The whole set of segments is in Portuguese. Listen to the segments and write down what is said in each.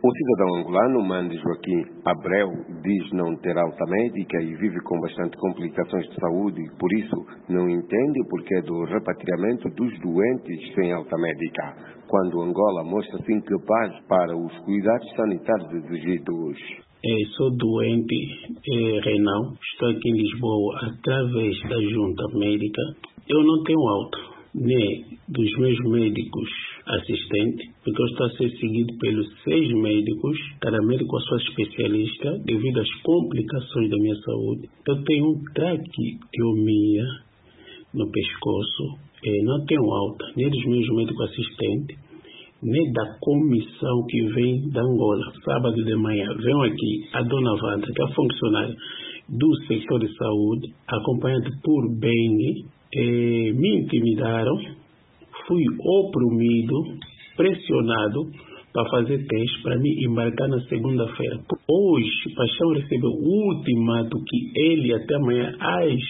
O cidadão angolano, Mande Joaquim Abreu, diz não ter alta médica e vive com bastante complicações de saúde, por isso não entende o porquê do repatriamento dos doentes sem alta médica, quando Angola mostra-se incapaz para os cuidados sanitários exigidos. Sou doente renal, estou aqui em Lisboa através da junta médica. Eu não tenho alta, nem dos meus médicos assistentes, porque eu estou a ser seguido pelos 6 médicos, cada médico a sua especialista, devido às complicações da minha saúde. Eu tenho um traqueomia no pescoço, não tenho alta, nem dos meus médicos assistentes, nem da comissão que vem da Angola. Sábado de manhã, venho aqui a Dona Wanda, que é a funcionária do setor de saúde, acompanhada por Beng, me intimidaram, fui oprimido, pressionado para fazer teste para me embarcar na segunda-feira. Hoje, Paixão recebeu o ultimato que ele até amanhã às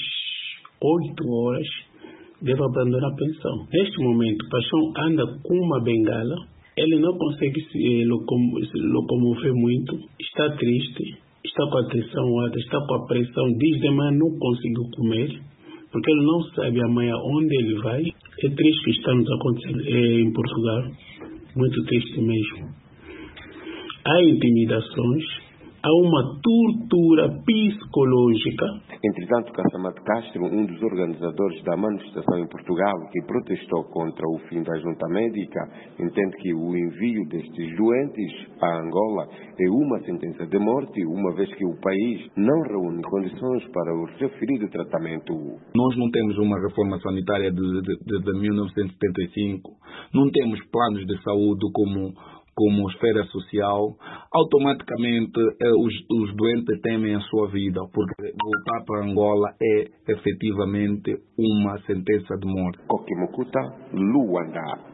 8 horas deve abandonar a pensão. Neste momento, Paixão anda com uma bengala, ele não consegue se locomover muito, está triste, está com a tensão alta, está com a pressão, diz de manhã não conseguiu comer, porque ele não sabe amanhã onde ele vai. É triste que estamos acontecendo em Portugal, muito triste mesmo. Há intimidações, há uma tortura psicológica. Entretanto, Caçamate Castro, um dos organizadores da manifestação em Portugal, que protestou contra o fim da junta médica, entende que o envio destes doentes a Angola é uma sentença de morte, uma vez que o país não reúne condições para o referido tratamento. Nós não temos uma reforma sanitária de 1975, não temos planos de saúde como esfera social. Automaticamente os doentes temem a sua vida, porque voltar para Angola é efetivamente uma sentença de morte. Koki Mukuta, Luanda.